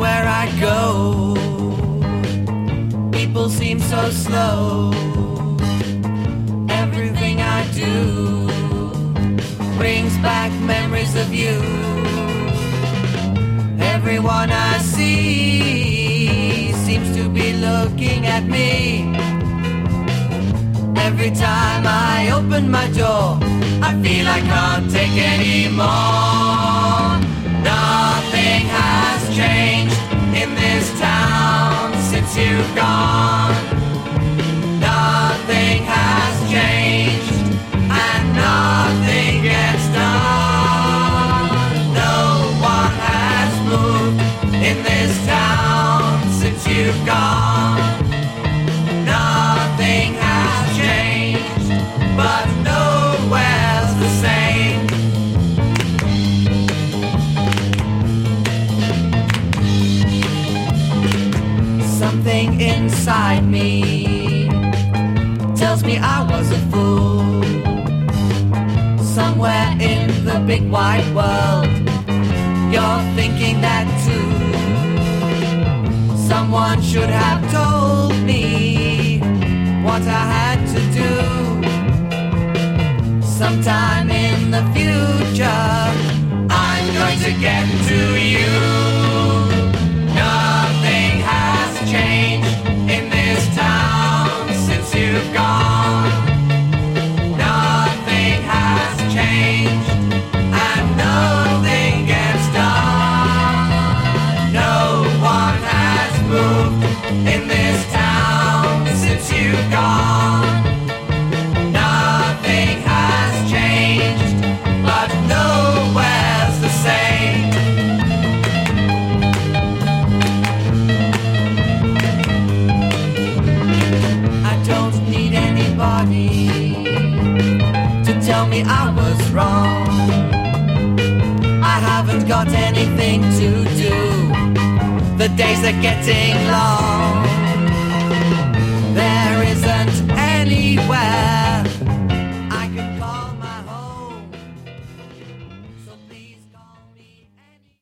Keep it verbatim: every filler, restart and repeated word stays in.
Everywhere I go, people seem so slow. Everything I do brings back memories of you. Everyone I see seems to be looking at me. Every time I open my door, I feel I can't take any more. Nothing has changed in this town since you've gone. Nothing has changed and nothing gets done. No one has moved in this town since you've gone. Nothing has changed, but nowhere's the same. Something inside me tells me I was a fool. Somewhere in the big wide world, you're thinking that too. Someone should have told me what I had to do. Sometime in the future, I'm going to get to you. Nothing has changed in this town since you've gone. Nothing has changed and nothing gets done. No one has moved in this town since you've gone. Nothing has changed, but nowhere's the same. I don't need anybody to tell me I was wrong. I haven't got anything to do. The days are getting long.